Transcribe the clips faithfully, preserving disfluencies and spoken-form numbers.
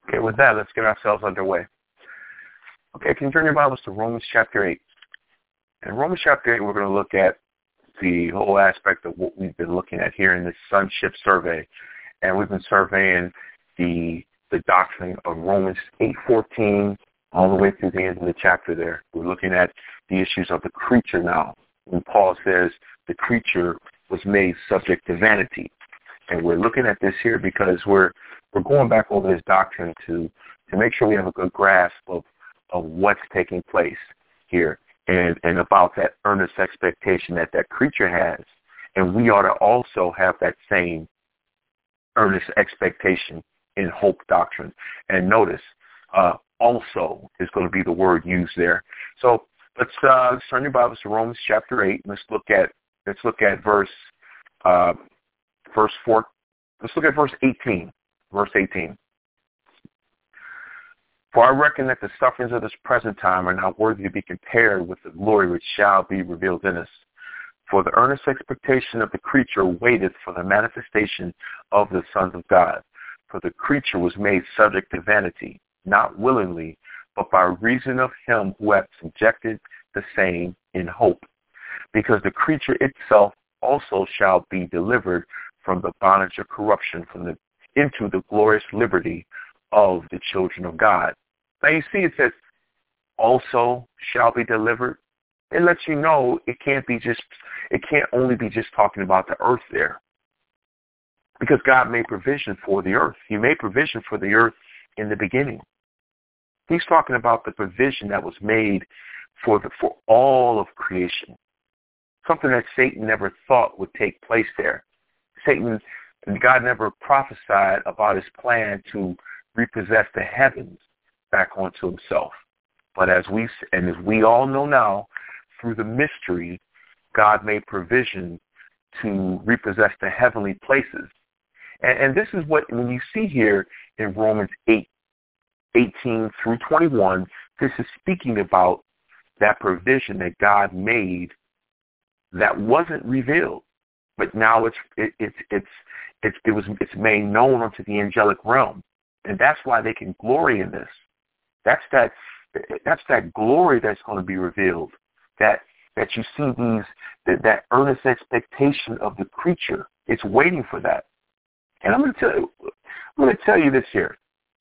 Okay, with that, let's get ourselves underway. Okay, can you turn your Bibles to Romans chapter eight? In Romans chapter eight, we're going to look at the whole aspect of what we've been looking at here in this sonship survey. And we've been surveying the the doctrine of Romans eight fourteen all the way through the end of the chapter there. We're looking at the issues of the creature now. When Paul says the creature was made subject to vanity. And we're looking at this here because we're we're going back over this doctrine to, to make sure we have a good grasp of, of what's taking place here and, and about that earnest expectation that that creature has. And we ought to also have that same earnest expectation in hope doctrine. And notice, uh, also is going to be the word used there. So let's, uh, let's turn your Bibles to Romans chapter eight. Let's look at let's look at verse uh, verse four. Let's look at verse eighteen. Verse eighteen. For I reckon that the sufferings of this present time are not worthy to be compared with the glory which shall be revealed in us. For the earnest expectation of the creature waiteth for the manifestation of the sons of God. For the creature was made subject to vanity, not willingly, but by reason of him who hath subjected the same in hope. Because the creature itself also shall be delivered from the bondage of corruption from the, into the glorious liberty of the children of God. Now you see it says, also shall be delivered. It lets you know it can't be just, it can't only be just talking about the earth there. Because God made provision for the earth. He made provision for the earth in the beginning. He's talking about the provision that was made for the, for all of creation. Something that Satan never thought would take place there. Satan, God never prophesied about his plan to repossess the heavens back onto himself. But as we, and as we all know now, through the mystery, God made provision to repossess the heavenly places. And, and this is what, when you see here in Romans eight, eighteen through twenty-one, this is speaking about that provision that God made that wasn't revealed, but now it's it, it's it's it's it was it's made known unto the angelic realm, and that's why they can glory in this. That's that that's that glory that's going to be revealed. That that you see these that, that earnest expectation of the creature. It's waiting for that. And I'm going to tell you, I'm going to tell you this here.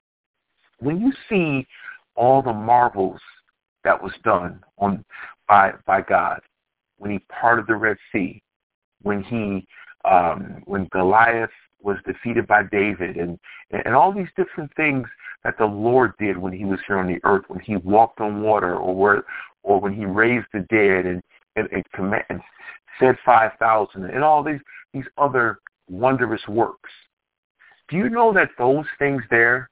When you see all the marvels that was done on by by God, when he parted the Red Sea, when he um, when Goliath was defeated by David, and and all these different things that the Lord did when he was here on the earth, when he walked on water, or where, or when he raised the dead and and, and, command, and fed five thousand, and all these these other wondrous works. Do you know that those things there?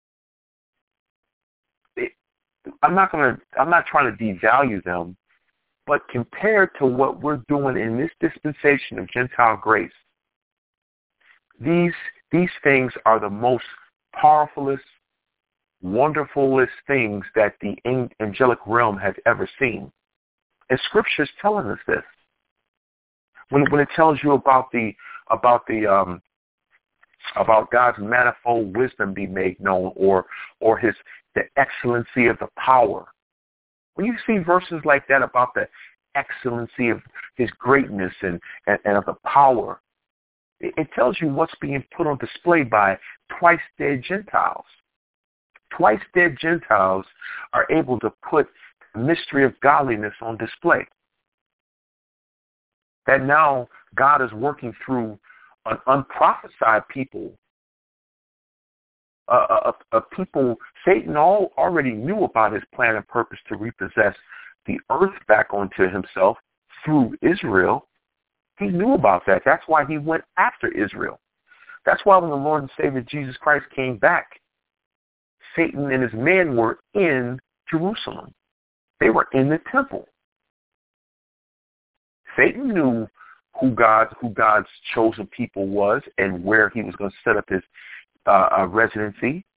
It, I'm not gonna. I'm not trying to devalue them. But compared to what we're doing in this dispensation of Gentile grace, these these things are the most powerfulest, wonderfulest things that the angelic realm has ever seen. And Scripture is telling us this. When when it tells you about the about the um, about God's manifold wisdom be made known, or or his the excellency of the power. When you see verses like that about the excellency of his greatness and, and, and of the power, it, it tells you what's being put on display by twice dead Gentiles. Twice dead Gentiles are able to put the mystery of godliness on display. That now God is working through an unprophesied people, a, a, a people Satan all already knew about his plan and purpose to repossess the earth back onto himself through Israel. He knew about that. That's why he went after Israel. That's why when the Lord and Savior Jesus Christ came back, Satan and his men were in Jerusalem. They were in the temple. Satan knew who God, who God's chosen people was and where he was going to set up his uh, uh, residency.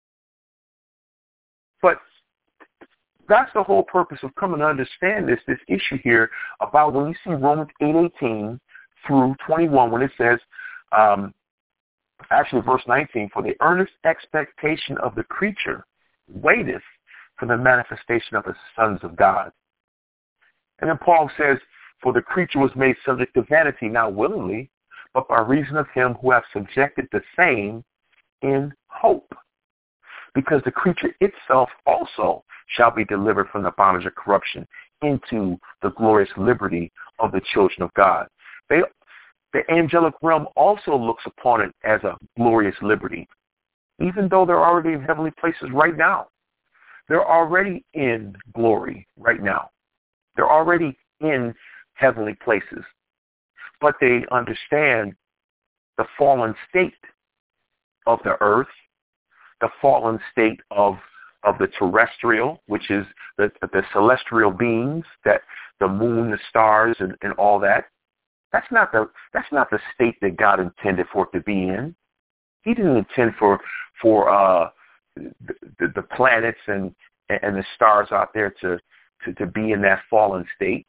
But that's the whole purpose of coming to understand this, this issue here about when you see Romans eight eighteen through twenty-one, when it says, um, Actually, verse nineteen, for the earnest expectation of the creature waiteth for the manifestation of the sons of God. And then Paul says, for the creature was made subject to vanity, not willingly, but by reason of him who hath subjected the same in hope. Because the creature itself also shall be delivered from the bondage of corruption into the glorious liberty of the children of God. They, the angelic realm also looks upon it as a glorious liberty, even though they're already in heavenly places right now. They're already in glory right now. They're already in heavenly places. But they understand the fallen state of the earth, the fallen state of of the terrestrial, which is the, the celestial beings, that the moon, the stars, and, and all that. That's not the that's not the state that God intended for it to be in. He didn't intend for for uh, the, the planets and and the stars out there to, to, to be in that fallen state.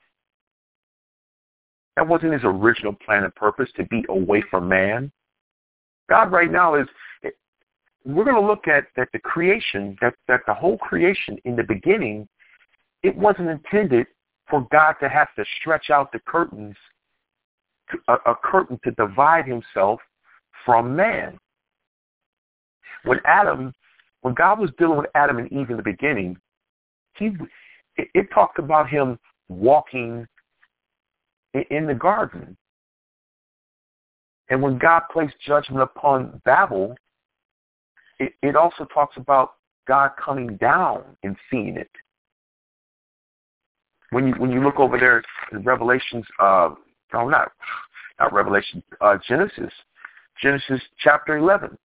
That wasn't his original plan and purpose, to be away from man. God right now is, we're going to look at, at the creation, that, that the whole creation in the beginning, it wasn't intended for God to have to stretch out the curtains, to, a, a curtain to divide himself from man. When Adam, when God was dealing with Adam and Eve in the beginning, he, it, it talked about him walking in, in the garden. And when God placed judgment upon Babel, it, it also talks about God coming down and seeing it. When you when you look over there in Revelations, uh, no, not not Revelation, uh, Genesis, Genesis chapter eleven.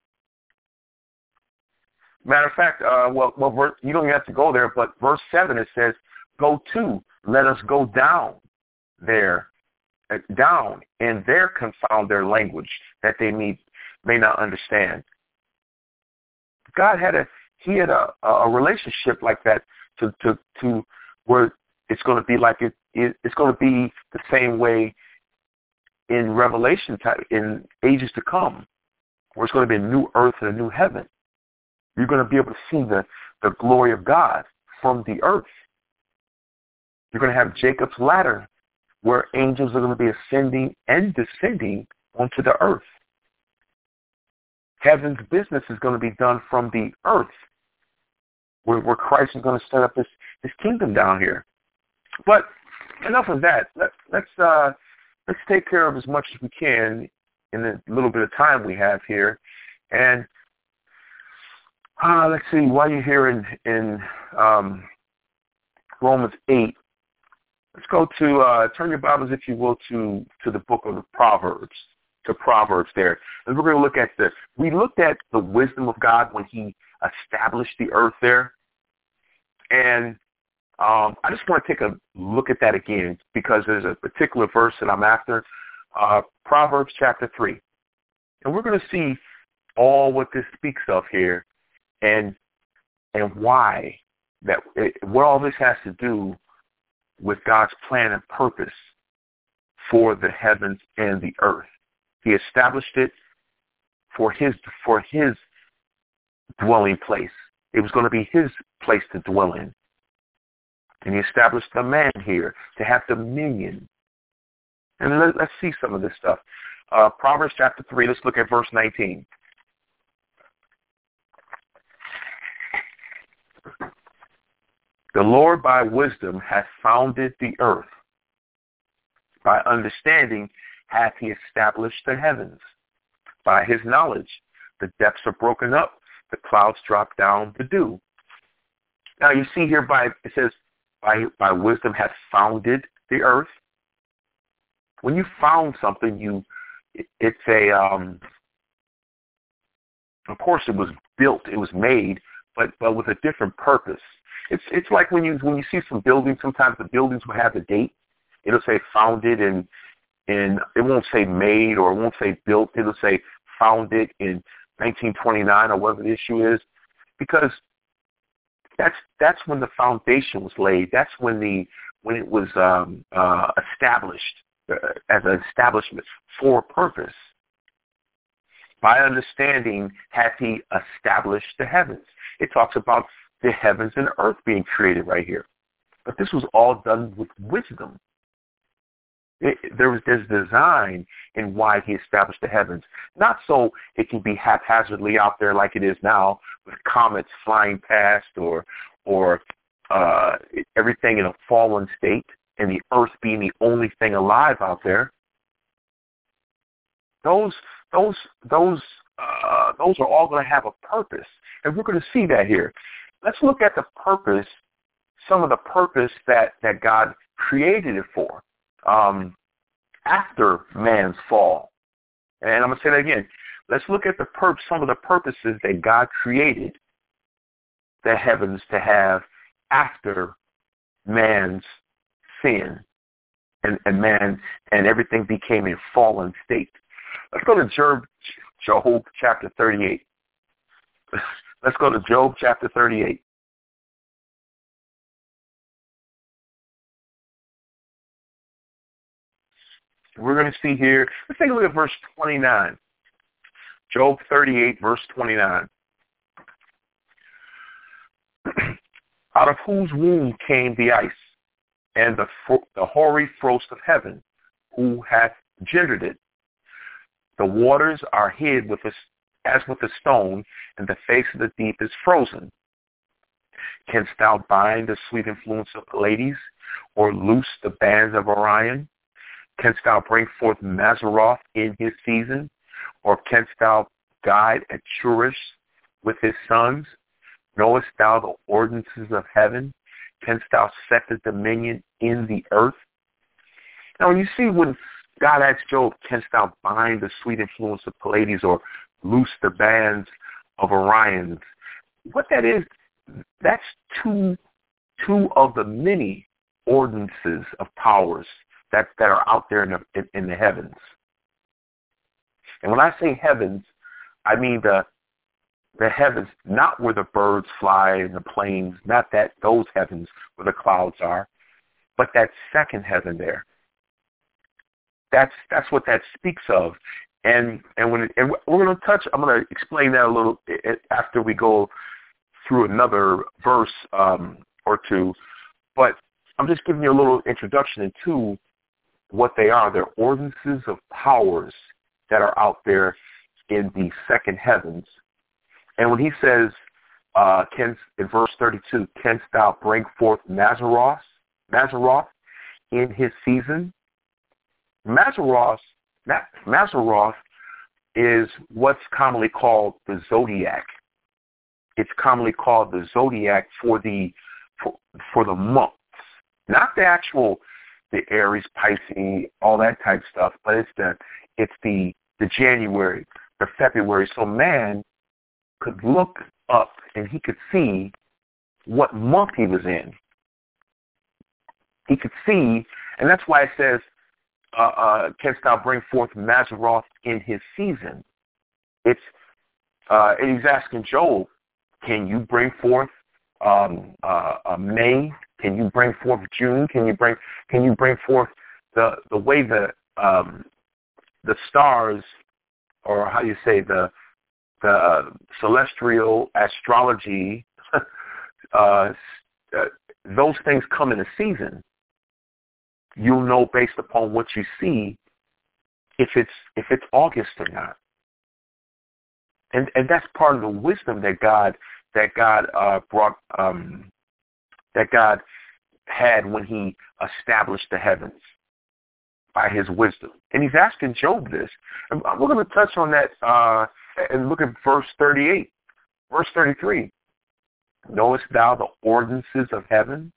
Matter of fact, uh, well, well, verse, you don't even have to go there, but verse seven, it says, "Go to, let us go down there, uh, down, and there confound their language, that they may may not understand." God had a he had a a relationship like that to to to where it's going to be like it, it it's going to be the same way in Revelation time, in ages to come, where it's going to be a new earth and a new heaven. You're going to be able to see the, the glory of God from the earth. You're going to have Jacob's ladder, where angels are going to be ascending and descending onto the earth. Heaven's business is going to be done from the earth, where, where Christ is going to set up his, his kingdom down here. But enough of that. Let, let's uh, let's take care of as much as we can in the little bit of time we have here. And uh, let's see, while you're here in, in um, Romans eight, let's go to, uh, turn your Bibles, if you will, to, to the book of the Proverbs, to Proverbs there. And we're going to look at the, we looked at the wisdom of God when he established the earth there. And um, I just want to take a look at that again, because there's a particular verse that I'm after, uh, Proverbs chapter three. And we're going to see all what this speaks of here, and and why, that it, what all this has to do with God's plan and purpose for the heavens and the earth. He established it for his for his dwelling place. It was going to be his place to dwell in. And he established the man here to have dominion. And let, let's see some of this stuff. Uh, Proverbs chapter three, let's look at verse nineteen. The Lord by wisdom hath founded the earth. By understanding hath he established the heavens. By his knowledge the depths are broken up, the clouds drop down the dew. Now you see here, by it says, by, by wisdom hath founded the earth. When you found something, you it, it's a, um, of course it was built, it was made, but, but with a different purpose. It's it's like when you when you see some buildings, sometimes the buildings will have a date. It'll say founded, and and it won't say made, or it won't say built. It'll say founded in nineteen twenty-nine, or whatever the issue is, because that's that's when the foundation was laid. That's when the when it was um, uh, established uh, as an establishment for a purpose. By understanding hath he established the heavens. It talks about the heavens and earth being created right here. But this was all done with wisdom. It, there was there's design in why he established the heavens. Not so it can be haphazardly out there like it is now with comets flying past or or uh, everything in a fallen state and the earth being the only thing alive out there. Those those those uh, those are all going to have a purpose, and we're going to see that here. Let's look at the purpose, some of the purpose that, that God created it for. Um, after man's fall. And I'm going to say that again. Let's look at the pur- some of the purposes that God created the heavens to have after man's sin and, and man and everything became a fallen state. Let's go to Job, Job chapter thirty-eight. Let's go to Job chapter thirty-eight. We're going to see here, let's take a look at verse twenty-nine. Job thirty-eight, verse twenty-nine. Out of whose womb came the ice, and the, the hoary frost of heaven, who hath gendered it? The waters are hid with a, as with a stone, and the face of the deep is frozen. Canst thou bind the sweet influence of Pleiades, or loose the bands of Orion? Canst thou bring forth Mazzaroth in his season? Or canst thou guide Arcturus with his sons? Knowest thou the ordinances of heaven? Canst thou set the dominion in the earth? Now, when you see when God asks Job, canst thou bind the sweet influence of Pleiades or loose the bands of Orion? What that is, that's two, two of the many ordinances of powers that, that are out there in the, in, in the heavens. And when I say heavens, I mean the the heavens, not where the birds fly and the planes, not that those heavens where the clouds are, but that second heaven there. That's that's what that speaks of. And and when it, and we're going to touch, I'm going to explain that a little after we go through another verse um, or two. But I'm just giving you a little introduction into what they are. They're ordinances of powers that are out there in the second heavens. And when he says, uh, can, in verse thirty-two, canst thou bring forth Mazzaroth, Mazzaroth in his season? Mazzaroth, Mazzaroth is what's commonly called the zodiac. It's commonly called the zodiac for the for, for the months, not the actual the Aries, Pisces, all that type stuff, but it's the it's the the January, the February. So man could look up and he could see what month he was in. He could see, and that's why it says, uh, uh, canst thou bring forth Mazzaroth in his season? It's uh, and he's asking Job, can you bring forth um, uh, uh, May? Can you bring forth June? Can you bring can you bring forth the the way the um, the stars, or how do you say the the uh, celestial astrology, uh, uh, those things come in a season. You'll know based upon what you see if it's if it's August or not. And and that's part of the wisdom that God that God uh, brought um, that God had when He established the heavens by His wisdom. And He's asking Job this. And we're going to touch on that uh, and look at verse thirty-eight, verse thirty-three. Knowest thou the ordinances of heaven?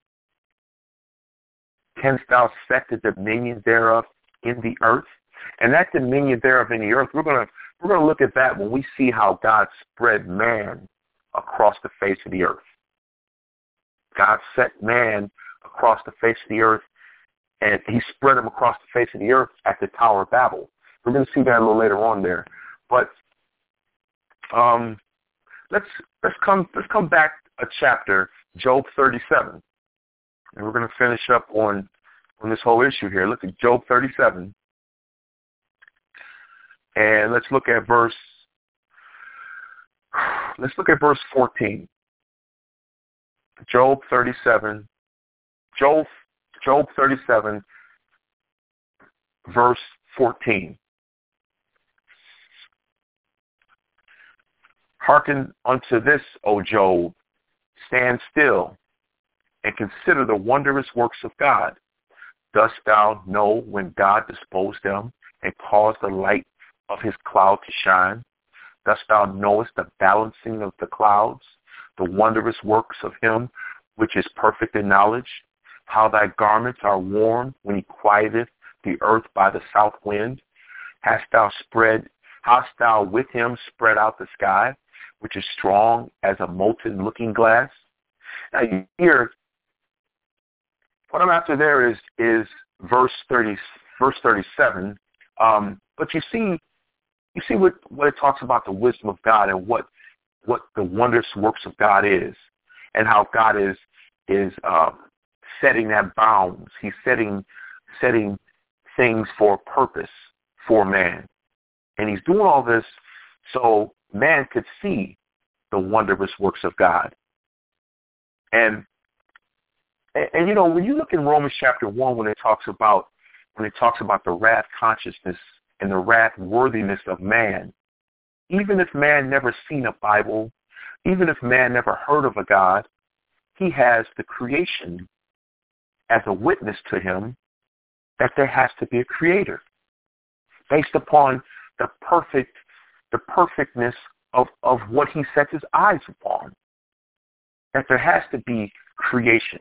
Canst thou set the dominion thereof in the earth? And that dominion thereof in the earth, we're going to we're going to look at that when we see how God spread man across the face of the earth. God set man across the face of the earth, and He spread him across the face of the earth at the Tower of Babel. We're going to see that a little later on there. But um, let's let's come let's come back a chapter, Job thirty-seven, and we're going to finish up on on this whole issue here. Look at Job thirty-seven, and let's look at verse Let's look at verse fourteen. Job thirty-seven. Job, Job thirty-seven, verse fourteen. Hearken unto this, O Job, stand still, and consider the wondrous works of God. Dost thou know when God disposed them, and caused the light of his cloud to shine? Dost thou knowest the balancing of the clouds, the wondrous works of him which is perfect in knowledge? How thy garments are warm when he quieteth the earth by the south wind? Hast thou spread, hast thou with him spread out the sky, which is strong as a molten looking glass? Now here, what I'm after there is is verse thirty, verse thirty-seven. Um, but you see, you see what, what it talks about the wisdom of God and what what the wondrous works of God is, and how God is is uh, setting that bounds. He's setting setting things for a purpose for man, and he's doing all this so man could see the wondrous works of God. And, and and you know, when you look in Romans chapter one, when it talks about when it talks about the wrath consciousness and the wrath worthiness of man, even if man never seen a Bible, even if man never heard of a God, he has the creation as a witness to him that there has to be a creator based upon the perfect the perfectness of, of what he sets his eyes upon, that there has to be creation.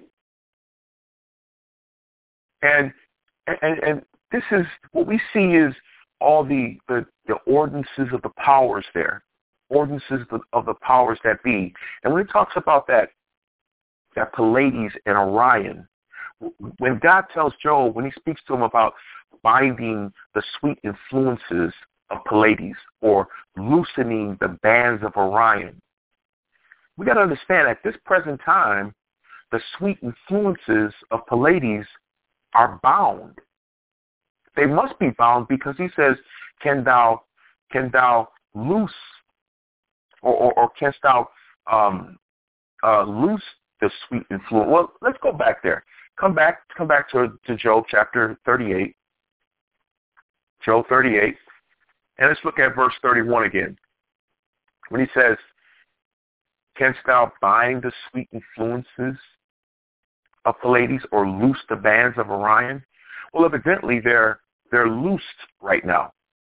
And and, and this is what we see is all the, the, the ordinances of the powers there, ordinances of, of the powers that be. And when it talks about that, that Pleiades and Orion, when God tells Job, when he speaks to him about binding the sweet influences of Pleiades or loosening the bands of Orion, we got to understand at this present time, the sweet influences of Pleiades are bound. They must be bound because he says, can thou can thou loose or, or, or canst thou um, uh, loose the sweet influence? Well, let's go back there. Come back, come back to, to Job chapter thirty-eight. Job thirty-eight. And let's look at verse thirty-one again. When he says, canst thou bind the sweet influences of Pleiades or loose the bands of Orion? Well, evidently they're they're loosed right now.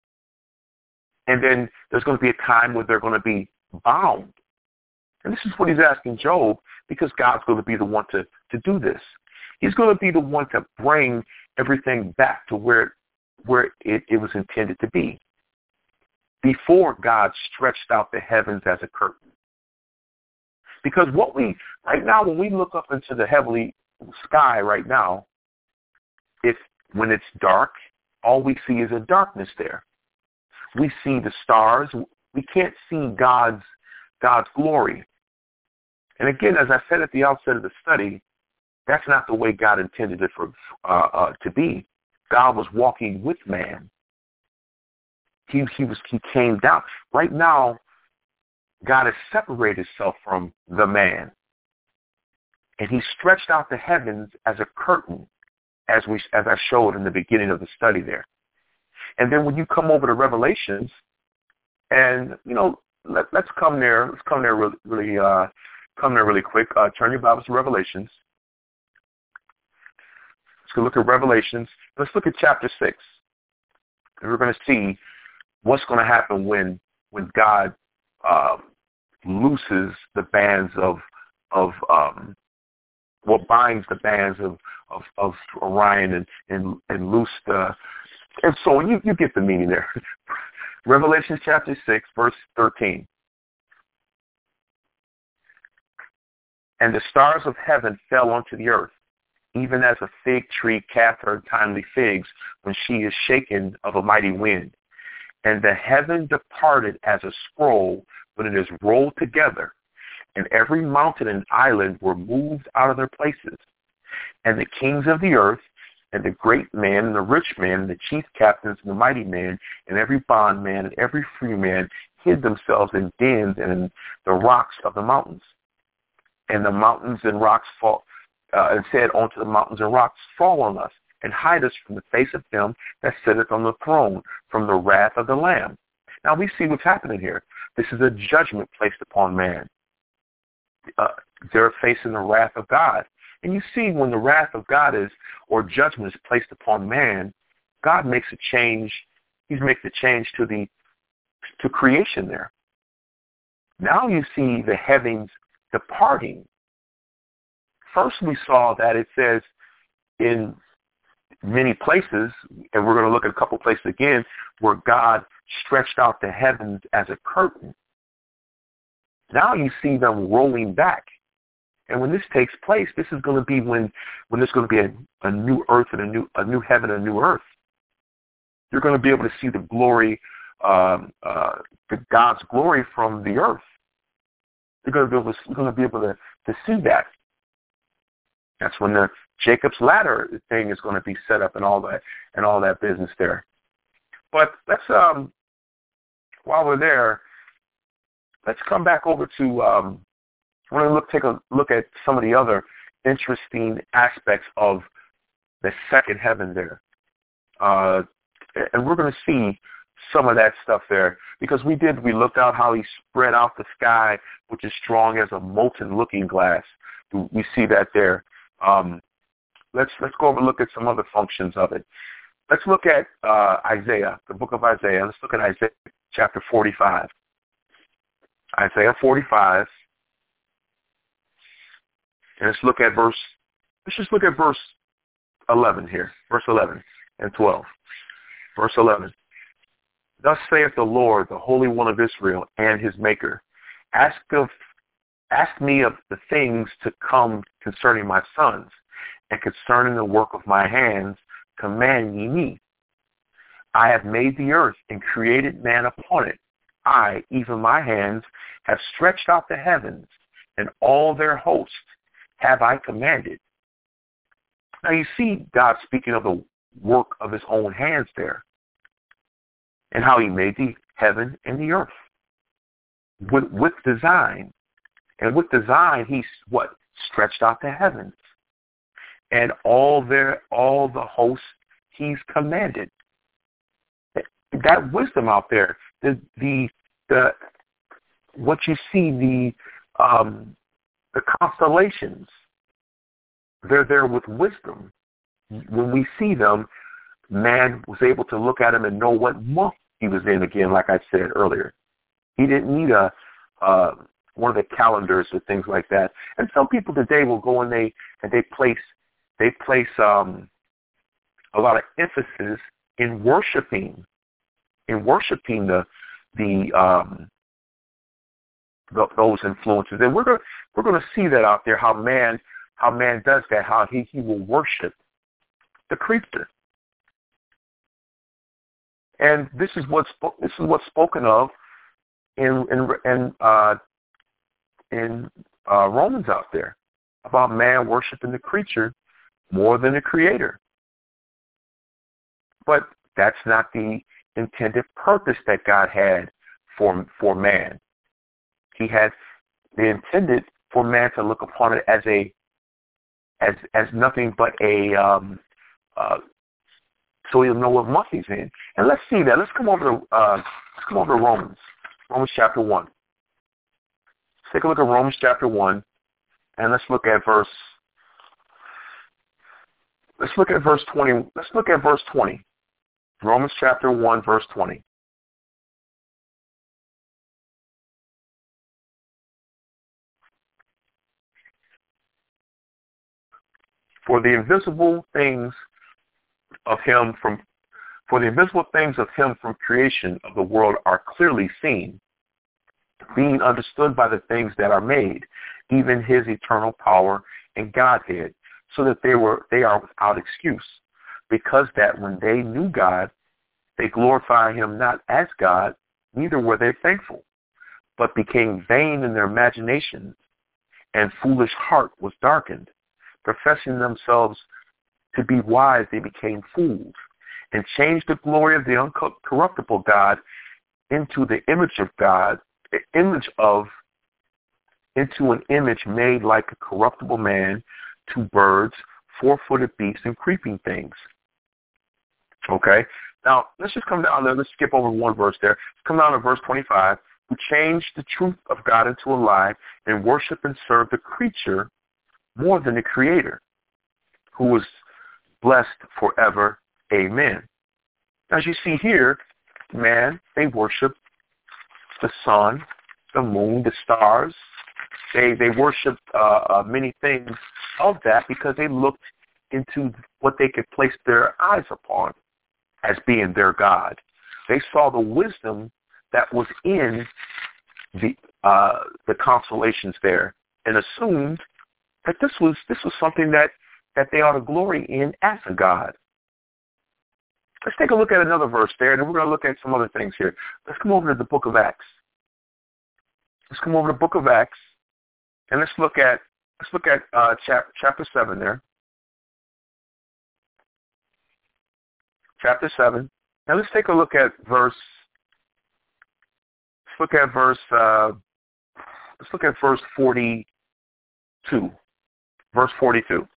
And then there's going to be a time where they're going to be bound. And this is what he's asking Job, because God's going to be the one to, to do this. He's going to be the one to bring everything back to where, where it, it was intended to be, before God stretched out the heavens as a curtain. Because what we, right now, when we look up into the heavenly sky right now, if when it's dark, all we see is a darkness there. We see the stars. We can't see God's God's glory. And again, as I said at the outset of the study, that's not the way God intended it for uh, uh, to be. God was walking with man. He he was he came down. Right now, God has separated himself from the man, and he stretched out the heavens as a curtain, as we as I showed in the beginning of the study there. And then when you come over to Revelations, and you know, let, let's come there. Let's come there really, really uh, come there really quick. Uh, turn your Bibles to Revelations. Let's go look at Revelations. Let's look at chapter six, and we're going to see what's going to happen when when God uh, looses the bands of of um, what binds the bands of of, of Orion and and and loose the and so you you get the meaning there. Revelation chapter six, verse thirteen. And the stars of heaven fell onto the earth, even as a fig tree cast her timely figs when she is shaken of a mighty wind. And the heaven departed as a scroll when it is rolled together, and every mountain and island were moved out of their places. And the kings of the earth, and the great man, and the rich man, and the chief captains, and the mighty man, and every bondman, and every free man hid themselves in dens and in the rocks of the mountains. And the mountains and rocks fall, uh, and said unto the mountains and rocks, fall on us, and hide us from the face of him that sitteth on the throne, from the wrath of the Lamb. Now we see what's happening here. This is a judgment placed upon man. Uh, they're facing the wrath of God. And you see when the wrath of God is, or judgment is placed upon man, God makes a change. He's making a change to the, to creation there. Now you see the heavens departing. First we saw that it says in many places, and we're going to look at a couple places again, where God stretched out the heavens as a curtain. Now you see them rolling back. And when this takes place, this is going to be when, when there's going to be a, a new earth and a new a new heaven and a new earth. You're going to be able to see the glory, um, uh, the God's glory from the earth. You're going to be able to, you're going to, be able to, to see that. That's when the Jacob's ladder thing is going to be set up and all that and all that business there. But let's um, while we're there, let's come back over to. Um, we're going to look take a look at some of the other interesting aspects of the second heaven there, uh, and we're going to see some of that stuff there because we did. We looked out how he spread out the sky, which is strong as a molten looking glass. We see that there. Um, let's let's go over and look at some other functions of it. Let's look at uh, Isaiah, the book of Isaiah. Let's look at Isaiah chapter forty-five. Isaiah forty-five. And let's look at verse, let's just look at verse eleven here. Verse eleven and twelve. Verse eleven. Thus saith the Lord, the Holy One of Israel and his Maker. Ask of Ask me of the things to come concerning my sons, and concerning the work of my hands, command ye me. I have made the earth and created man upon it. I, even my hands, have stretched out the heavens, and all their hosts have I commanded. Now you see God speaking of the work of his own hands there, and how he made the heaven and the earth with, with design. And with design, he's what? Stretched out the heavens. And all their all the hosts he's commanded. That wisdom out there, the the the what you see, the um the constellations, they're there with wisdom. When we see them, man was able to look at them and know what month he was in again, like I said earlier. He didn't need a uh one of the calendars or things like that. And some people today will go and they and they place they place um, a lot of emphasis in worshiping, in worshiping the the, um, the those influences. And we're going we're going to see that out there, how man how man does that, how he, he will worship the creature. And this is what's this is what's spoken of in in in uh, in uh, Romans out there, about man worshiping the creature more than the creator. But that's not the intended purpose that God had for for man. He had the intended for man to look upon it as a as as nothing but a um, uh, so he'll know what month he's in. And let's see that. Let's come over to uh, let's come over to Romans, Romans chapter one. Let's take a look at Romans chapter one, and let's look at verse. Let's look at verse twenty. Let's look at verse twenty. Romans chapter one, verse twenty. For the invisible things of him from for the invisible things of him from creation of the world are clearly seen, being understood by the things that are made, even his eternal power and Godhead, so that they were they are without excuse, because that when they knew God, they glorified him not as God, neither were they thankful, but became vain in their imaginations, and foolish heart was darkened. Professing themselves to be wise, they became fools, and changed the glory of the uncorruptible God into the image of God, the image of, into an image made like a corruptible man, to birds, four-footed beasts, and creeping things. Okay? Now, let's just come down there. Let's skip over one verse there. Let's come down to verse twenty-five. Who changed the truth of God into a lie and worship and serve the creature more than the Creator, who is blessed forever. Amen. As you see here, man, they worship the sun, the moon, the stars. They they worshiped uh, uh, many things of that because they looked into what they could place their eyes upon as being their God. They saw the wisdom that was in the uh, the constellations there, and assumed that this was this was something that, that they ought to glory in as a God. Let's take a look at another verse there, and then we're going to look at some other things here. Let's come over to the book of Acts. Let's come over to the book of Acts, and let's look at let's look at uh, chap- chapter seven there. Chapter seven. Now let's take a look at verse. Let's look at verse. Uh, let's look at verse forty-two. Verse forty-two.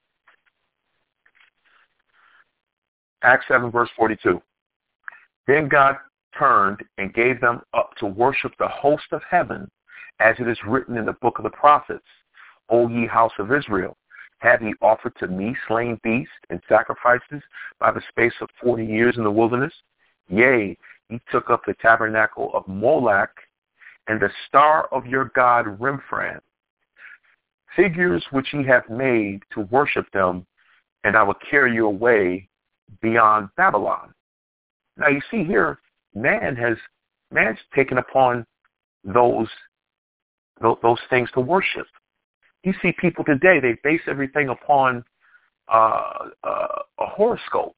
Acts seven, verse forty-two. Then God turned and gave them up to worship the host of heaven, as it is written in the book of the prophets. O ye house of Israel, have ye offered to me slain beasts and sacrifices by the space of forty years in the wilderness? Yea, ye took up the tabernacle of Moloch and the star of your god Remphan, figures which ye have made to worship them, and I will carry you away beyond Babylon. Now you see here, man has man's taken upon those those things to worship. You see people today, they base everything upon uh, uh, a horoscope.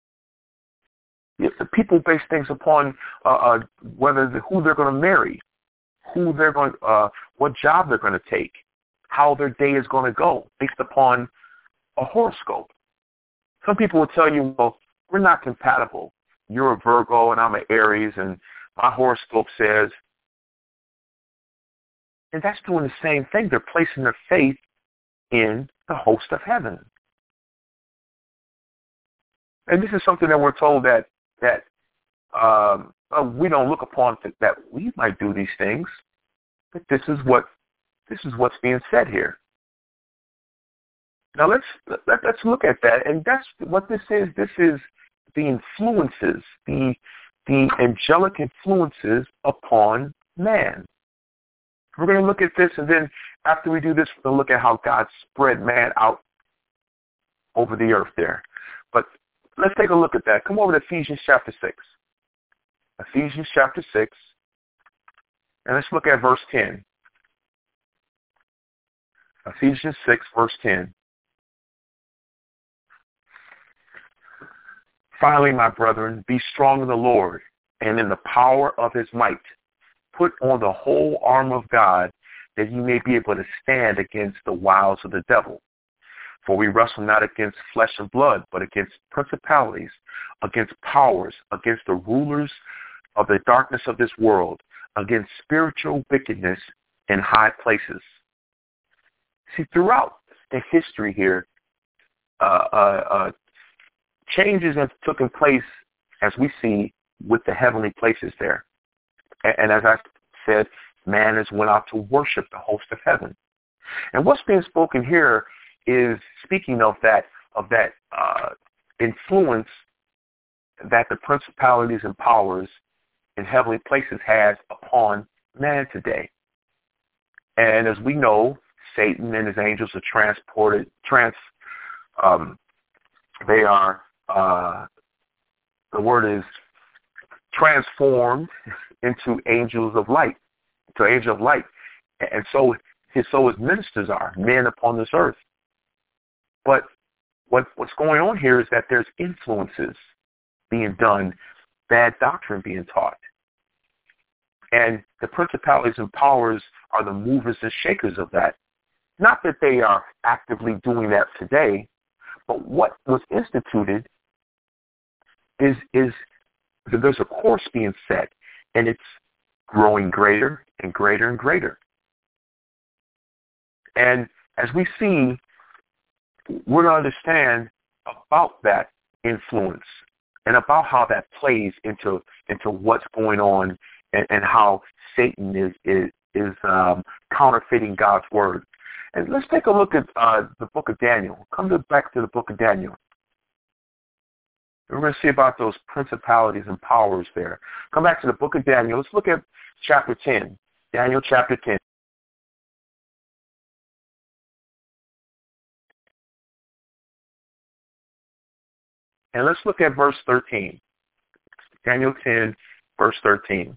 The people base things upon uh, uh, whether the, who they're going to marry, who they're going, uh, what job they're going to take, how their day is going to go, based upon a horoscope. Some people will tell you, well, we're not compatible. You're a Virgo and I'm an Aries, and my horoscope says. And that's doing the same thing. They're placing their faith in the host of heaven. And this is something that we're told that that um, we don't look upon that we might do these things, but this is what this is what's being said here. Now let's let, let's look at that, and that's what this is. This is the influences, the the angelic influences upon man. We're going to look at this, and then after we do this, we're going to look at how God spread man out over the earth there. But let's take a look at that. Come over to Ephesians chapter six. Ephesians chapter six, and let's look at verse ten. Ephesians six, verse ten. Finally, my brethren, be strong in the Lord and in the power of his might. Put on the whole armor of God, that you may be able to stand against the wiles of the devil. For we wrestle not against flesh and blood, but against principalities, against powers, against the rulers of the darkness of this world, against spiritual wickedness in high places. See, throughout the history here, uh, uh, uh, changes have taken place, as we see, with the heavenly places there. And as I said, man has went out to worship the host of heaven. And what's being spoken here is speaking of that of that uh, influence that the principalities and powers in heavenly places has upon man today. And as we know, Satan and his angels are transported, trans, um, they are, uh, the word is transformed into angels of light, to angel of light. And so his so his ministers are, men upon this earth. But what what's going on here is that there's influences being done, bad doctrine being taught. And the principalities and powers are the movers and shakers of that. Not that they are actively doing that today, but what was instituted is is that there's a course being set, and it's growing greater and greater and greater. And as we see, we're going to understand about that influence and about how that plays into into what's going on, and, and how Satan is is, is um, counterfeiting God's word. And let's take a look at uh, the book of Daniel. Come to, back to the book of Daniel. We're going to see about those principalities and powers there. Come back to the book of Daniel. Let's look at chapter ten. Daniel chapter ten. And let's look at verse thirteen. Daniel ten, verse thirteen.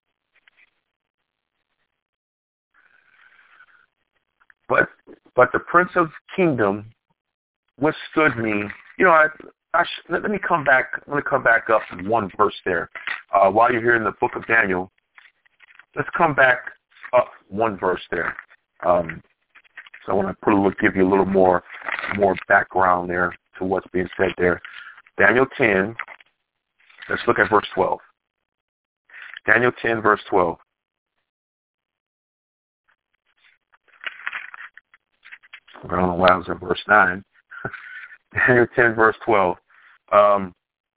But but the prince of kingdom withstood me. You know, I, I sh- let, let me come back. I'm going to come back up one verse there. Uh, while you're here in the book of Daniel, let's come back up one verse there. Um, so I want to put a little, give you a little more more background there to what's being said there. Daniel ten. Let's look at verse twelve. Daniel ten, verse twelve. I don't know why I was in verse nine. Daniel ten, verse twelve. Um,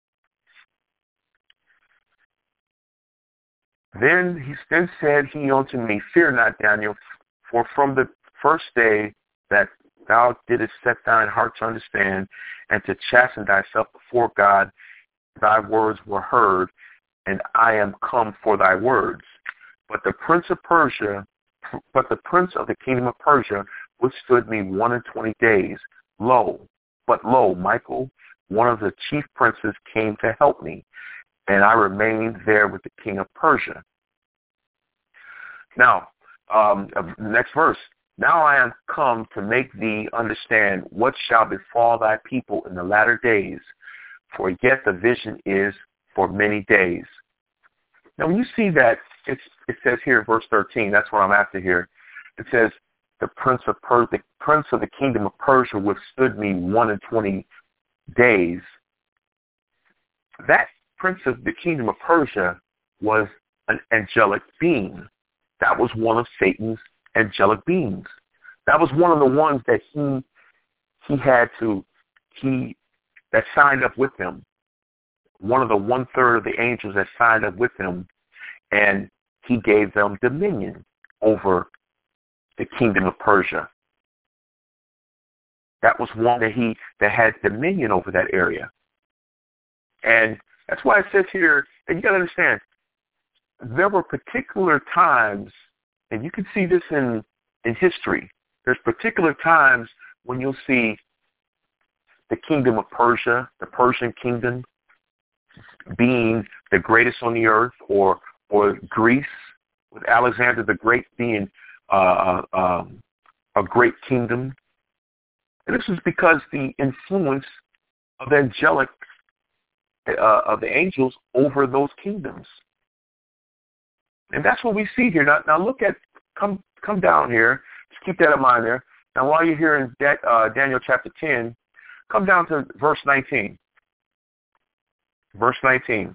then he then said he unto me, Fear not, Daniel, for from the first day that thou didst set thine heart to understand and to chasten thyself before God, thy words were heard, and I am come for thy words. But the prince of Persia, but the prince of the kingdom of Persia withstood me one and twenty days. Lo, but lo, Michael, one of the chief princes, came to help me, and I remained there with the king of Persia. Now, um, next verse. Now I am come to make thee understand what shall befall thy people in the latter days, for yet the vision is for many days. Now, when you see that, it's, it says here in verse thirteen, that's what I'm after here. It says, the prince of per- the prince of the kingdom of Persia withstood me one and twenty days. That prince of the kingdom of Persia was an angelic being. That was one of Satan's angelic beings. That was one of the ones that he he had to he that signed up with him. One of the one third of the angels that signed up with him, and he gave them dominion over the kingdom of Persia. That was one that he that had dominion over that area. And that's why it says here, and you got to understand, there were particular times, and you can see this in, in history, there's particular times when you'll see the kingdom of Persia, the Persian kingdom, being the greatest on the earth, or or Greece, with Alexander the Great being uh, um, a great kingdom. And this is because the influence of the angelic, uh, of the angels over those kingdoms. And that's what we see here. Now, now look at, come come down here. Just keep that in mind there. Now, while you're here in that, uh, Daniel chapter ten, come down to verse nineteen. Verse nineteen.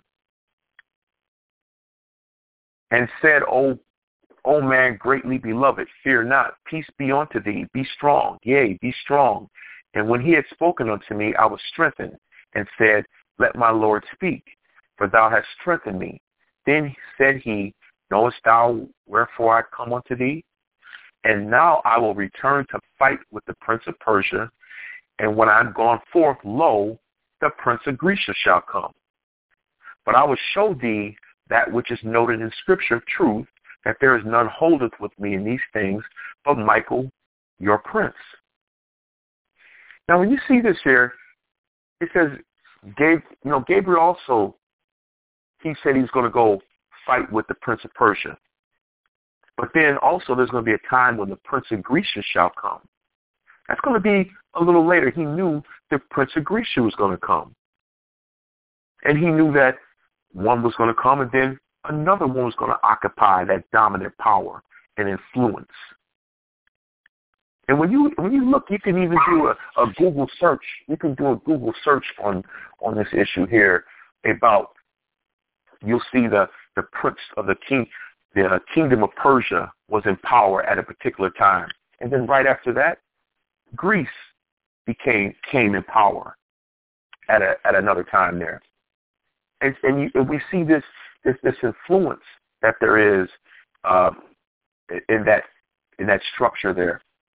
And said, O, O man greatly beloved, fear not. Peace be unto thee. Be strong. Yea, be strong. And when he had spoken unto me, I was strengthened, and said, Let my Lord speak, for thou hast strengthened me. Then said he, Knowest thou wherefore I come unto thee? And now I will return to fight with the prince of Persia, and when I am gone forth, lo, the prince of Greece shall come. But I will show thee that which is noted in Scripture, truth, that there is none holdeth with me in these things but Michael, your prince. Now, when you see this here, it says, Gab, you know, Gabriel also, he said he was going to go fight with the prince of Persia. But then also there's going to be a time when the prince of Greece shall come. That's going to be a little later. He knew the prince of Greece was going to come. And he knew that one was going to come, and then another one was going to occupy that dominant power and influence. And when you when you look, you can even do a, a Google search. You can do a Google search on, on this issue here about, you'll see the, the prince of the king, the kingdom of Persia was in power at a particular time. And then right after that, Greece became came in power at a at another time there. And, and, you, and we see this, this this influence that there is uh, in that in that structure there.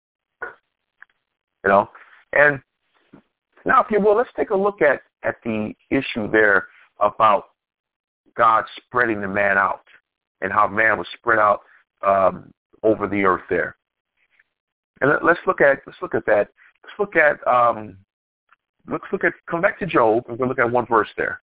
You know, and now, if you will, let's take a look at, at the issue there about God spreading the man out and how man was spread out um, over the earth there. And let, let's look at let's look at that. Let's look at um, let's look at come back to Job and we'll look at one verse there.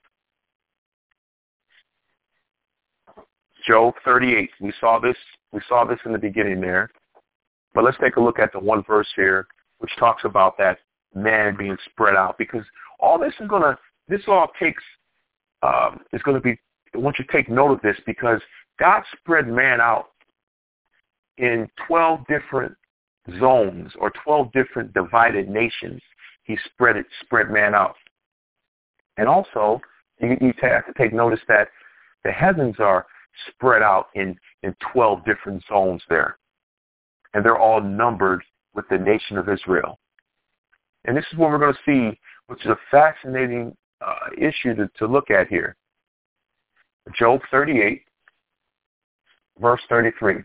Job thirty-eight. We saw this. We saw this in the beginning there, but let's take a look at the one verse here, which talks about that man being spread out, because all this is going to, this all takes, um, is going to be, I want you to take note of this, because God spread man out in twelve different zones or twelve different divided nations. He spread it, spread man out. And also, you, you have to take notice that the heavens are spread out in, in twelve different zones there. And they're all numbered with the nation of Israel. And this is what we're going to see, which is a fascinating uh, issue to, to look at here. Job thirty-eight, verse thirty-three.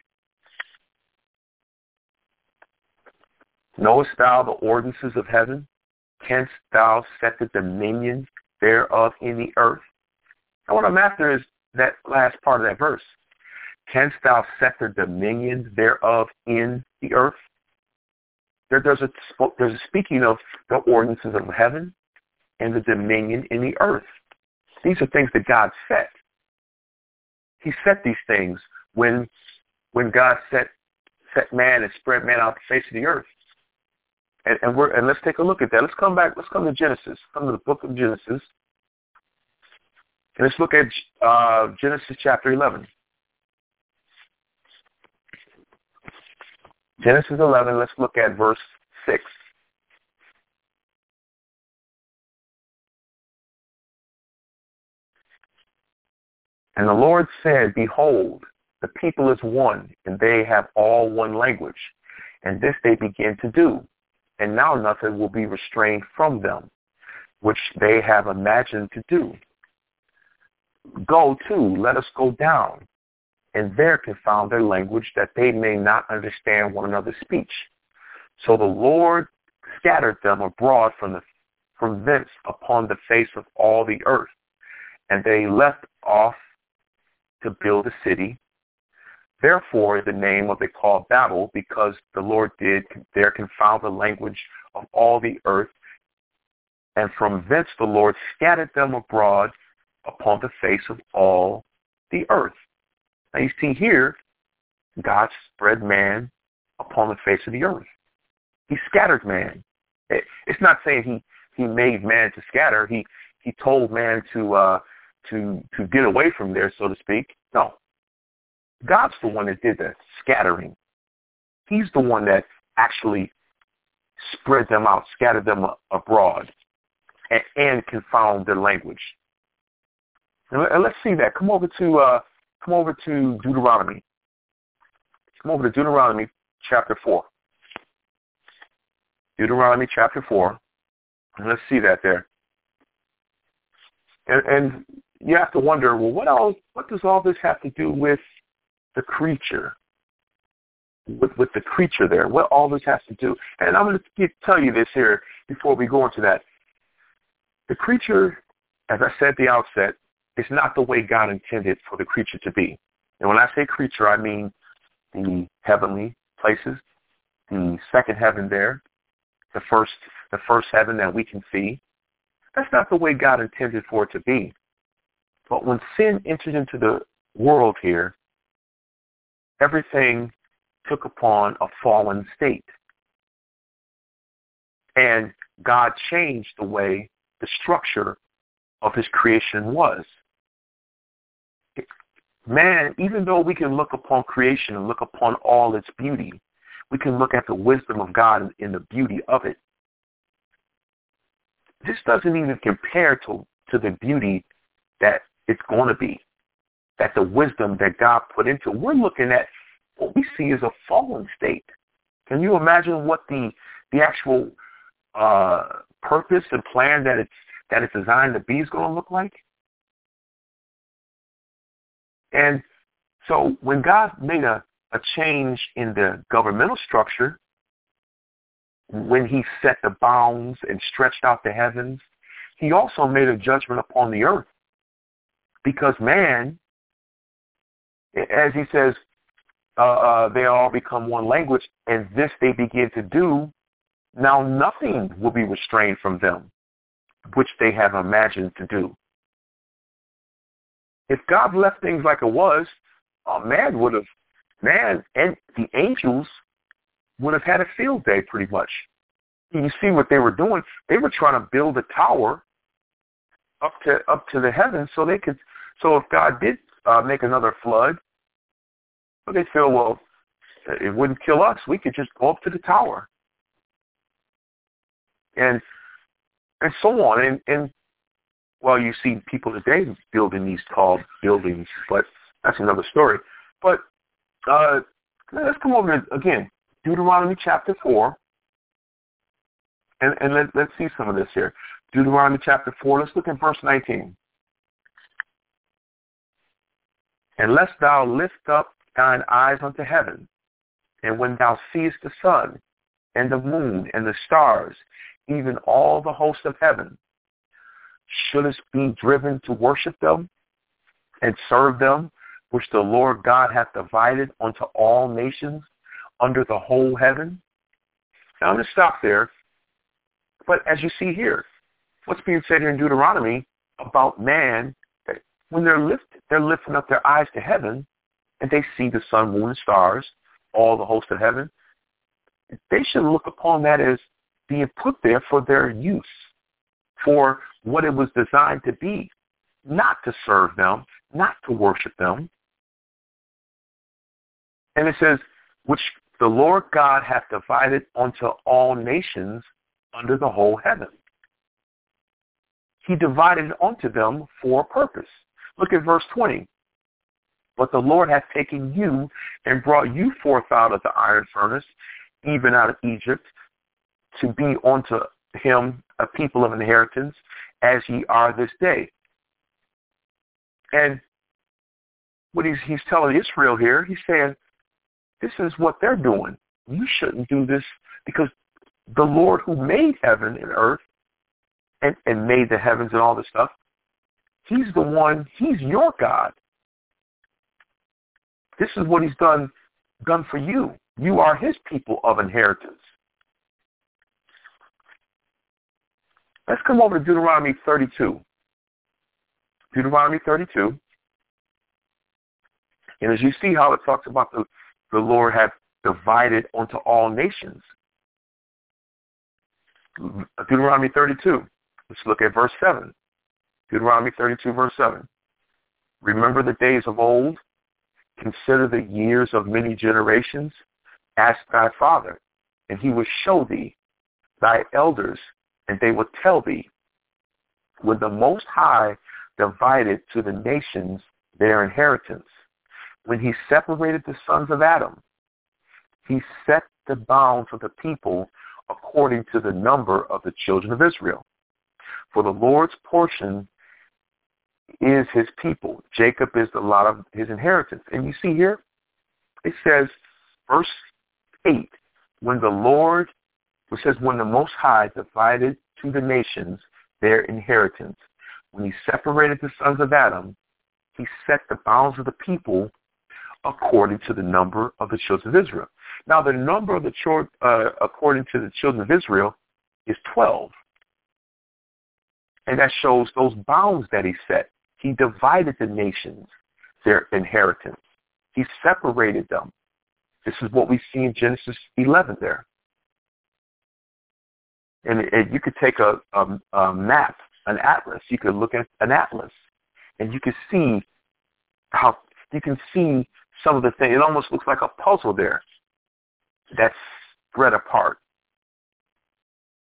Knowest thou the ordinances of heaven? Canst thou set the dominion thereof in the earth? And what I'm after is that last part of that verse. Canst thou set the dominion thereof in the earth? There, there's, a, there's a speaking of the ordinances of heaven and the dominion in the earth. These are things that God set. He set these things when when God set set man and spread man out the face of the earth. And, and we're and let's take a look at that. Let's come back. Let's come to Genesis. Come to the book of Genesis. And let's look at uh, Genesis chapter eleven. Genesis eleven, let's look at verse six. And the Lord said, behold, the people is one, and they have all one language. And this they begin to do. And now nothing will be restrained from them, which they have imagined to do. Go to, let us go down, and there confound their language, that they may not understand one another's speech. So the Lord scattered them abroad from the from thence upon the face of all the earth, and they left off to build a city. Therefore the name of it called Babel, because the Lord did there confound the language of all the earth, and from thence the Lord scattered them abroad upon the face of all the earth. Now you see here, God spread man upon the face of the earth. He scattered man. It, it's not saying he, he made man to scatter. He he told man to uh, to to get away from there, so to speak. No, God's the one that did the scattering. He's the one that actually spread them out, scattered them abroad, and, and confound their language. And let's see that. Come over to uh, come over to Deuteronomy. Come over to Deuteronomy chapter four. Deuteronomy chapter four. And let's see that there. And, and you have to wonder, well, what else? What does all this have to do with the creature? With, with the creature there, what all this has to do? And I'm going to tell you this here before we go into that. The creature, as I said at the outset, is not the way God intended for the creature to be. And when I say creature, I mean the heavenly places, the second heaven there, the first, the first heaven that we can see. That's not the way God intended for it to be. But when sin entered into the world here, everything took upon a fallen state. And God changed the way the structure of his creation was. Man, even though we can look upon creation and look upon all its beauty, we can look at the wisdom of God and the beauty of it. This doesn't even compare to, to the beauty that it's going to be. that the wisdom that God put into it, we're looking at what we see as a fallen state. Can you imagine what the the actual uh, purpose and plan that it's that it's designed to be is going to look like? And so when God made a, a change in the governmental structure, when he set the bounds and stretched out the heavens, he also made a judgment upon the earth. Because man, as he says, uh, uh, they all become one language, and this they begin to do, now nothing will be restrained from them, which they have imagined to do. If God left things like it was, uh, man would have, man and the angels would have had a field day pretty much. You see what they were doing? They were trying to build a tower up to up to the heavens so they could. So if God did uh, make another flood, well, they feel, well, it wouldn't kill us. We could just go up to the tower, and and so on. And, and well, you see people today building these tall buildings, but that's another story. But uh, let's come over to, again, Deuteronomy chapter four, and, and let, let's see some of this here. Deuteronomy chapter four, let's look at verse nineteen. And lest thou lift up thine eyes unto heaven, and when thou seest the sun, and the moon, and the stars, even all the host of heaven, shouldest be driven to worship them, and serve them, which the Lord God hath divided unto all nations under the whole heaven. Now I'm going to stop there. But as you see here, what's being said here in Deuteronomy about man, that when they're lifted, they're lifting up their eyes to heaven, and they see the sun, moon, and stars, all the hosts of heaven. They should look upon that as being put there for their use, for what it was designed to be, not to serve them, not to worship them. And it says, which the Lord God hath divided unto all nations under the whole heaven. He divided unto them for a purpose. Look at verse twenty. But the Lord hath taken you and brought you forth out of the iron furnace, even out of Egypt, to be unto him a people of inheritance, as ye are this day. And what he's, he's telling Israel here, he's saying, this is what they're doing. You shouldn't do this, because the Lord who made heaven and earth and, and made the heavens and all this stuff, he's the one, he's your God. This is what he's done, done for you. You are his people of inheritance. Let's come over to Deuteronomy thirty-two. Deuteronomy thirty-two. And as you see how it talks about the, the Lord hath divided unto all nations. Deuteronomy thirty-two. Let's look at verse seven. Deuteronomy thirty-two, verse seven. Remember the days of old. Consider the years of many generations. Ask thy father, and he will show thee, thy elders, and they will tell thee. When the Most High divided to the nations their inheritance, when he separated the sons of Adam, he set the bounds of the people according to the number of the children of Israel. For the Lord's portion is his people. Jacob is the lot of his inheritance. And you see here, it says, verse eight, when the Lord, it says, when the Most High divided to the nations their inheritance, when he separated the sons of Adam, he set the bounds of the people according to the number of the children of Israel. Now, the number of the children, uh, according to the children of Israel, is twelve. And that shows those bounds that he set. He divided the nations, their inheritance. He separated them. This is what we see in Genesis eleven there. And, and you could take a, a, a map, an atlas. You could look at an atlas, and you could see how you can see some of the things. It almost looks like a puzzle there that's spread apart.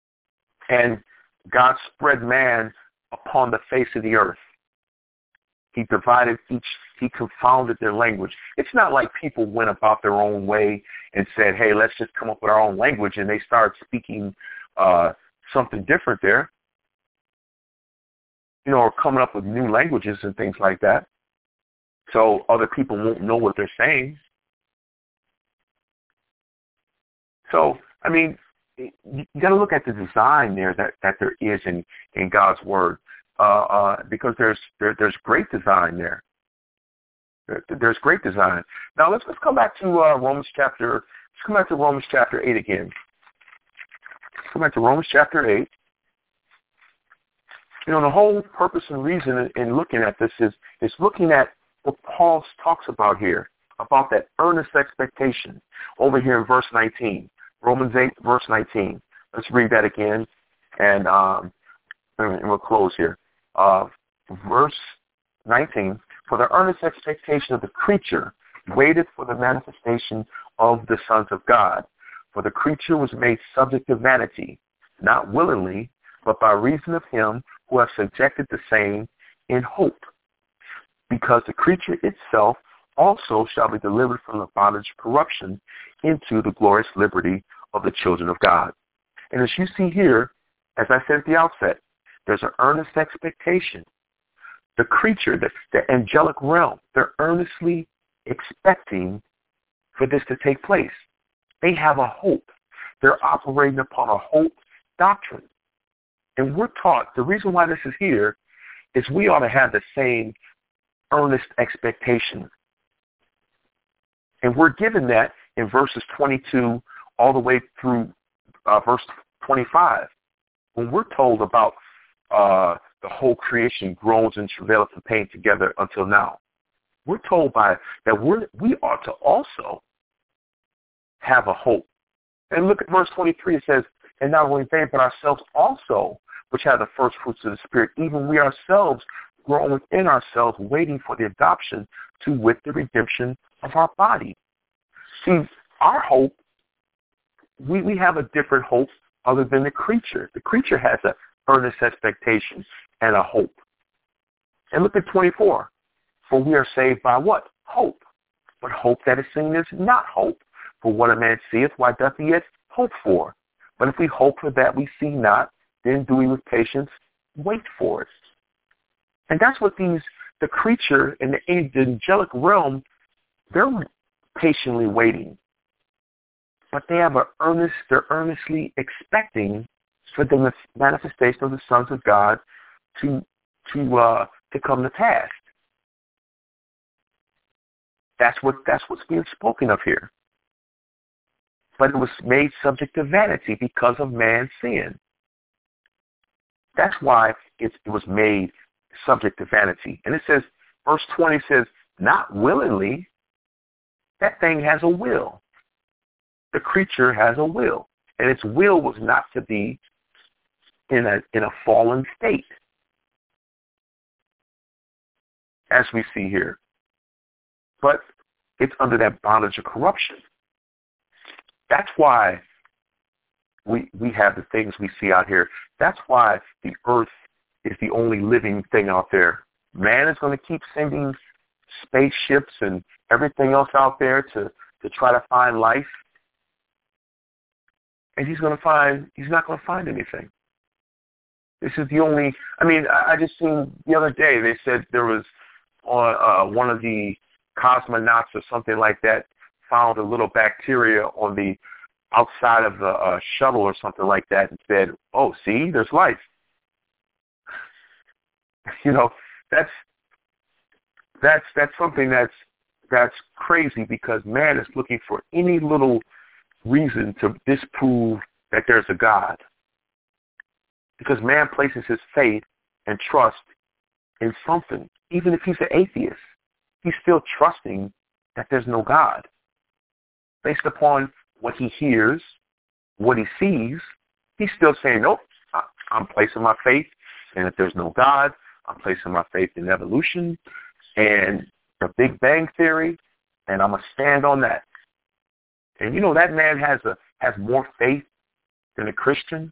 And God spread man upon the face of the earth. He divided each, he confounded their language. It's not like people went about their own way and said, hey, let's just come up with our own language, and they started speaking uh, something different there, you know, or coming up with new languages and things like that. So other people won't know what they're saying. So, I mean, you got to look at the design there that, that there is in, in God's Word. Uh, uh, because there's there, there's great design there. there. There's great design. Now let's let's come back to uh, Romans chapter. Let's come back to Romans chapter eight again. Let's come back to Romans chapter eight. You know, the whole purpose and reason in, in looking at this is is looking at what Paul talks about here, about that earnest expectation over here in verse nineteen. Romans eight, verse nineteen. Let's read that again, and um, and we'll close here. Uh, verse nineteen, for the earnest expectation of the creature waited for the manifestation of the sons of God. For the creature was made subject to vanity, not willingly, but by reason of him who has subjected the same in hope. Because the creature itself also shall be delivered from the bondage of corruption into the glorious liberty of the children of God. And as you see here, as I said at the outset, there's an earnest expectation. The creature, the, the angelic realm, they're earnestly expecting for this to take place. They have a hope. They're operating upon a hope doctrine. And we're taught, the reason why this is here is we ought to have the same earnest expectation. And we're given that in verses twenty-two all the way through uh, verse twenty-five. When we're told about uh, the whole creation groans and travaileth in pain together until now, we're told by that we're, we ought to also have a hope. And look at verse twenty-three. It says, and not only they, but ourselves also, which have the first fruits of the Spirit, even we ourselves groan within ourselves, waiting for the adoption to wit the redemption of our body. See, our hope, we, we have a different hope other than the creature. The creature has an earnest expectation and a hope. And look at twenty-four. For we are saved by what? Hope. But hope that is seen is not hope. For what a man seeth, why doth he yet hope for? But if we hope for that we see not, then do we with patience wait for it. And that's what these, the creature and the angelic realm, they're patiently waiting. But they have an earnest, they're earnestly expecting for the manifestation of the sons of God to to uh, to come to pass. That's what that's what's being spoken of here. But it was made subject to vanity because of man's sin. That's why it, it was made subject to vanity. And it says, verse twenty says, not willingly. That thing has a will. The creature has a will. And its will was not to be in a in a fallen state, as we see here. But it's under that bondage of corruption. That's why we we have the things we see out here. That's why the earth is the only living thing out there. Man is going to keep sending spaceships and everything else out there to, to try to find life. And he's going to find, he's not going to find anything. This is the only, I mean, I, I just seen the other day, they said there was on uh, one of the cosmonauts or something like that found a little bacteria on the outside of the uh, shuttle or something like that and said, oh, see, there's life. You know, that's that's that's something that's that's crazy because man is looking for any little reason to disprove that there's a God. Because man places his faith and trust in something. Even if he's an atheist, he's still trusting that there's no God. Based upon what he hears, what he sees, he's still saying, nope, I'm placing my faith in that there's no God. I'm placing my faith in evolution and the Big Bang Theory, and I'm going to stand on that. And you know, that man has a has more faith than a Christian.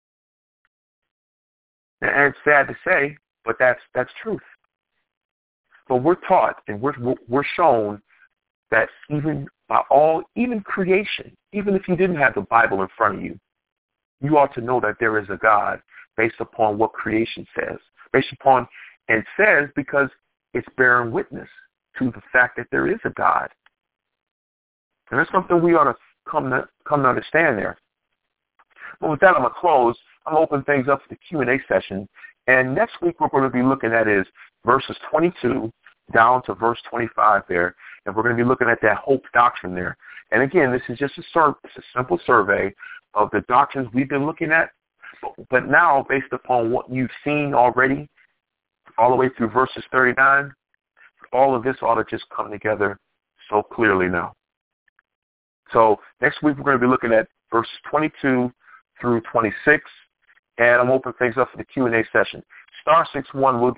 And it's sad to say, but that's that's truth. But we're taught and we're, we're shown that even by all, even creation, even if you didn't have the Bible in front of you, you ought to know that there is a God based upon what creation says. Based upon, and says because it's bearing witness to the fact that there is a God. And that's something we ought to come to, come to understand there. But with that, I'm going to close. I'm going to open things up for the Q and A session. And next week, what we're going to be looking at is verses twenty-two down to verse twenty-five there. And we're going to be looking at that hope doctrine there. And again, this is just a, sur- it's a simple survey of the doctrines we've been looking at. But, but now, based upon what you've seen already, all the way through verses thirty-nine, all of this ought to just come together so clearly now. So next week, we're going to be looking at verses twenty-two through twenty-six. And I'm opening things up for the Q and A session. Star six one will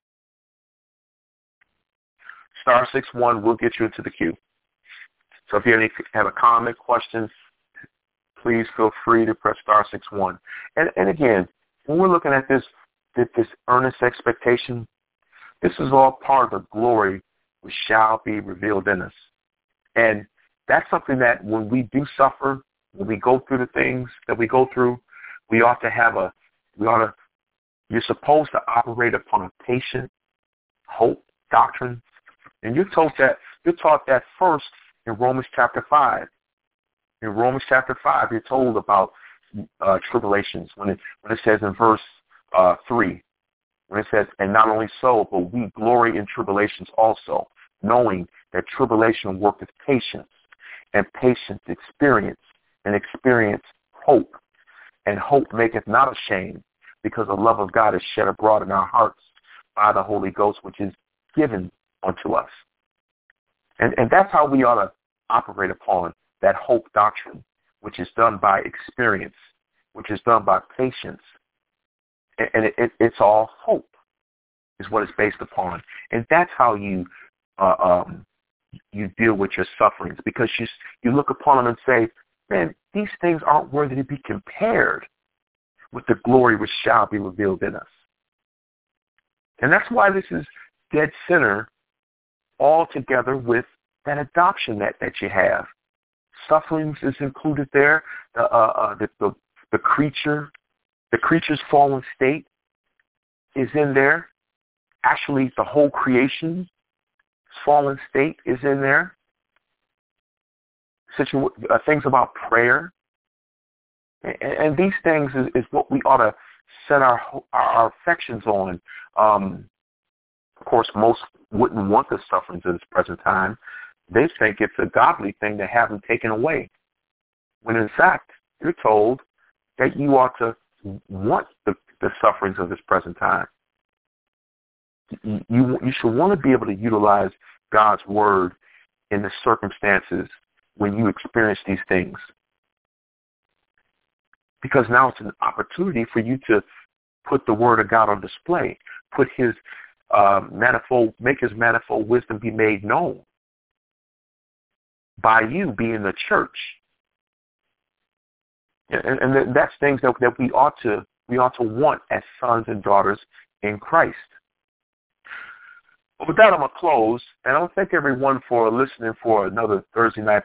Star six one will get you into the queue. So if you have, any, have a comment, question, please feel free to press star six one. And and again, when we're looking at this this, this earnest expectation, this is all part of the glory which shall be revealed in us. And that's something that when we do suffer, when we go through the things that we go through, we ought to have a We ought to, you're supposed to operate upon a patient hope doctrine. And you're taught that, you're taught that first in Romans chapter five. In Romans chapter five, you're told about uh, tribulations when it, when it says in verse uh, three, when it says, and not only so, but we glory in tribulations also, knowing that tribulation worketh patience, and patience experience, and experience hope. And hope maketh not ashamed, because the love of God is shed abroad in our hearts by the Holy Ghost, which is given unto us. And, and that's how we ought to operate upon that hope doctrine, which is done by experience, which is done by patience. And, and it, it, it's all hope is what it's based upon. And that's how you uh, um, you deal with your sufferings, because you, you look upon them and say, man, these things aren't worthy to be compared with the glory which shall be revealed in us. And that's why this is dead center all together with that adoption that, that you have. Sufferings is included there. The, uh, uh, the, the, the creature, the creature's fallen state is in there. Actually, the whole creation's fallen state is in there. Situ- uh, things about prayer. And, and these things is, is what we ought to set our, our, our affections on. Um, of course, most wouldn't want the sufferings of this present time. They think it's a godly thing to have them taken away. When in fact, you're told that you ought to want the, the sufferings of this present time. You, you, you should want to be able to utilize God's word in the circumstances when you experience these things. Because now it's an opportunity for you to put the word of God on display, put his uh, manifold, make his manifold wisdom be made known by you being the church. And, and that's things that, that we ought to we ought to want as sons and daughters in Christ. But with that, I'm going to close, and I want to thank everyone for listening for another Thursday night